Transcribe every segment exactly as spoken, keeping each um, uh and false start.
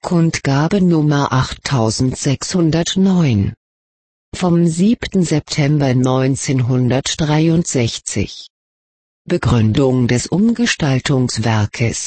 Kundgabe Nummer achttausendsechshundertneun. Vom siebten September neunzehnhundertdreiundsechzig. Begründung des Umgestaltungswerkes.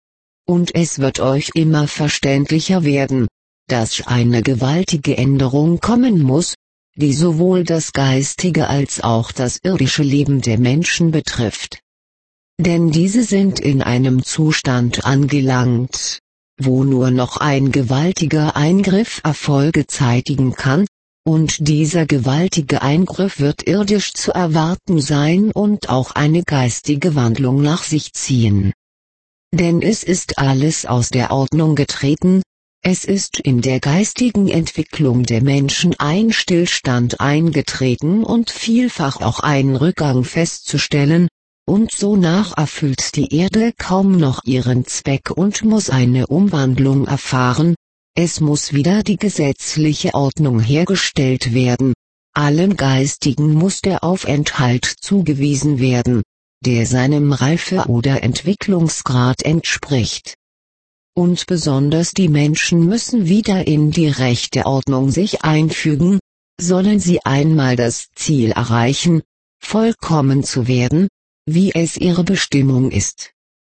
Und es wird euch immer verständlicher werden, dass eine gewaltige Änderung kommen muss, die sowohl das geistige als auch das irdische Leben der Menschen betrifft. Denn diese sind in einem Zustand angelangt, wo nur noch ein gewaltiger Eingriff Erfolge zeitigen kann, und dieser gewaltige Eingriff wird irdisch zu erwarten sein und auch eine geistige Wandlung nach sich ziehen. Denn es ist alles aus der Ordnung getreten, es ist in der geistigen Entwicklung der Menschen ein Stillstand eingetreten und vielfach auch ein Rückgang festzustellen, und sonach erfüllt die Erde kaum noch ihren Zweck und muss eine Umwandlung erfahren, es muss wieder die gesetzliche Ordnung hergestellt werden, allen Geistigen muss der Aufenthalt zugewiesen werden, der seinem Reife- oder Entwicklungsgrad entspricht. Und besonders die Menschen müssen wieder in die rechte Ordnung sich einfügen, sollen sie einmal das Ziel erreichen, vollkommen zu werden, wie es ihre Bestimmung ist.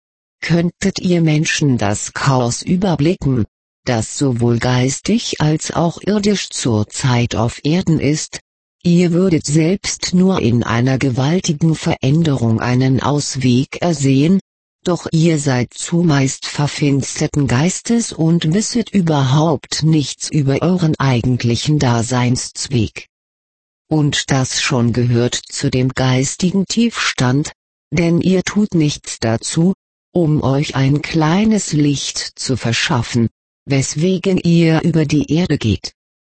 Könntet ihr Menschen das Chaos überblicken, das sowohl geistig als auch irdisch zurzeit auf Erden ist, ihr würdet selbst nur in einer gewaltigen Veränderung einen Ausweg ersehen, doch ihr seid zumeist verfinsterten Geistes und wisset überhaupt nichts über euren eigentlichen Daseinszweck. Und das schon gehört zu dem geistigen Tiefstand, denn ihr tut nichts dazu, um euch ein kleines Licht zu verschaffen, weswegen ihr über die Erde geht.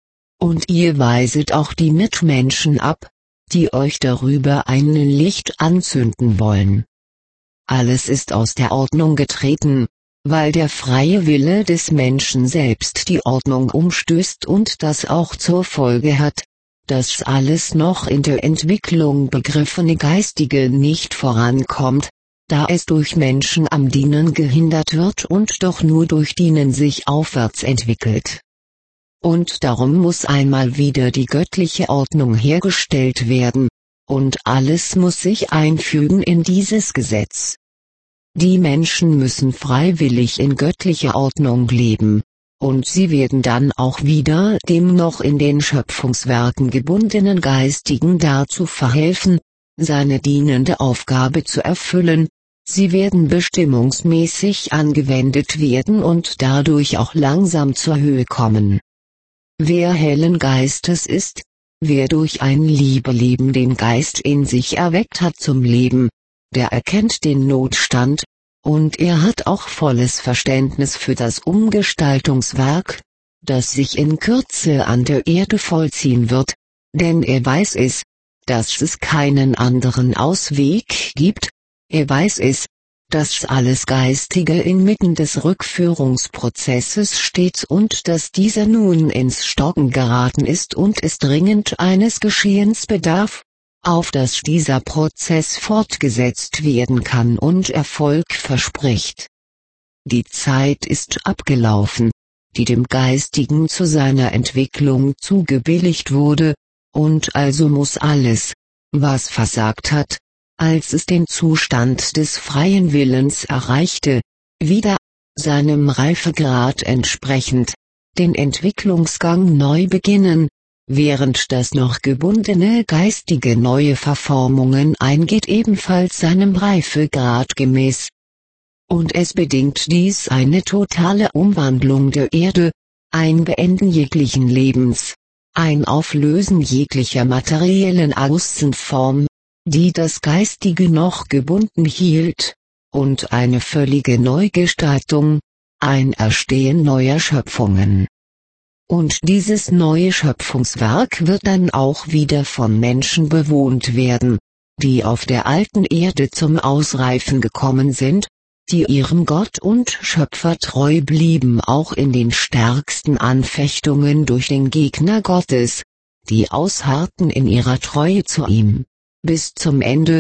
Und ihr weiset auch die Mitmenschen ab, die euch darüber ein Licht anzünden wollen. Alles ist aus der Ordnung getreten, weil der freie Wille des Menschen selbst die Ordnung umstößt und das auch zur Folge hat, dass alles noch in der Entwicklung begriffene Geistige nicht vorankommt, da es durch Menschen am Dienen gehindert wird und doch nur durch Dienen sich aufwärts entwickelt. Und darum muss einmal wieder die göttliche Ordnung hergestellt werden, und alles muss sich einfügen in dieses Gesetz. Die Menschen müssen freiwillig in göttlicher Ordnung leben, und sie werden dann auch wieder dem noch in den Schöpfungswerken gebundenen Geistigen dazu verhelfen, seine dienende Aufgabe zu erfüllen, sie werden bestimmungsmäßig angewendet werden und dadurch auch langsam zur Höhe kommen. Wer hellen Geistes ist, wer durch ein Liebeleben den Geist in sich erweckt hat zum Leben, der erkennt den Notstand, und er hat auch volles Verständnis für das Umgestaltungswerk, das sich in Kürze an der Erde vollziehen wird, denn er weiß es, dass es keinen anderen Ausweg gibt, er weiß es, dass alles Geistige inmitten des Rückführungsprozesses steht und dass dieser nun ins Stocken geraten ist und es dringend eines Geschehens bedarf, auf das dieser Prozess fortgesetzt werden kann und Erfolg verspricht. Die Zeit ist abgelaufen, die dem Geistigen zu seiner Entwicklung zugebilligt wurde, und also muss alles, was versagt hat, als es den Zustand des freien Willens erreichte, wieder, seinem Reifegrad entsprechend, den Entwicklungsgang neu beginnen, während das noch gebundene geistige neue Verformungen eingeht ebenfalls seinem Reifegrad gemäß. Und es bedingt dies eine totale Umwandlung der Erde, ein Beenden jeglichen Lebens, ein Auflösen jeglicher materiellen Außenform, die das Geistige noch gebunden hielt, und eine völlige Neugestaltung, ein Erstehen neuer Schöpfungen. Und dieses neue Schöpfungswerk wird dann auch wieder von Menschen bewohnt werden, die auf der alten Erde zum Ausreifen gekommen sind, die ihrem Gott und Schöpfer treu blieben auch in den stärksten Anfechtungen durch den Gegner Gottes, die ausharrten in ihrer Treue zu ihm, bis zum Ende,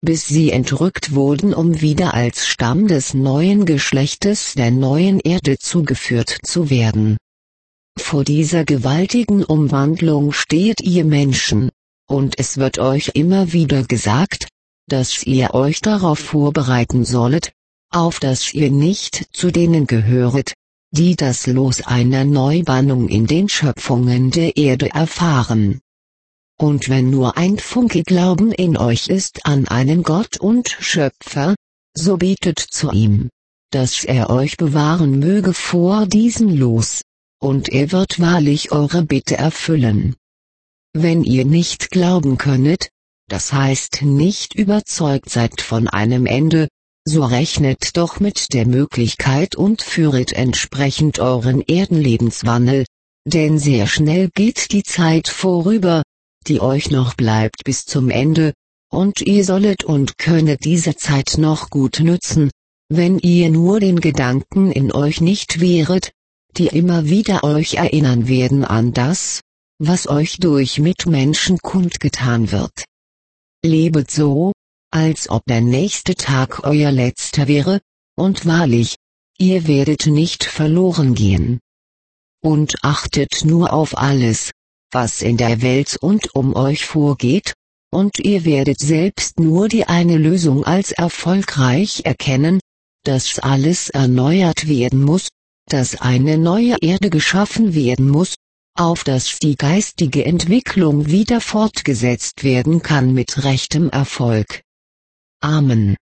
bis sie entrückt wurden, um wieder als Stamm des neuen Geschlechtes der neuen Erde zugeführt zu werden. Vor dieser gewaltigen Umwandlung steht ihr Menschen, und es wird euch immer wieder gesagt, dass ihr euch darauf vorbereiten sollet, auf dass ihr nicht zu denen gehöret, die das Los einer Neubannung in den Schöpfungen der Erde erfahren. Und wenn nur ein Funke Glauben in euch ist an einen Gott und Schöpfer, so betet zu ihm, dass er euch bewahren möge vor diesem Los, und er wird wahrlich eure Bitte erfüllen. Wenn ihr nicht glauben könnet, das heißt nicht überzeugt seid von einem Ende, so rechnet doch mit der Möglichkeit und führet entsprechend euren Erdenlebenswandel, denn sehr schnell geht die Zeit vorüber, die euch noch bleibt bis zum Ende, und ihr sollet und könnet diese Zeit noch gut nützen, wenn ihr nur den Gedanken in euch nicht wehret, die immer wieder euch erinnern werden an das, was euch durch Mitmenschen kundgetan wird. Lebet so, als ob der nächste Tag euer letzter wäre, und wahrlich, ihr werdet nicht verloren gehen. Und achtet nur auf alles, was in der Welt und um euch vorgeht, und ihr werdet selbst nur die eine Lösung als erfolgreich erkennen, dass alles erneuert werden muss, dass eine neue Erde geschaffen werden muss, auf dass die geistige Entwicklung wieder fortgesetzt werden kann mit rechtem Erfolg. Amen.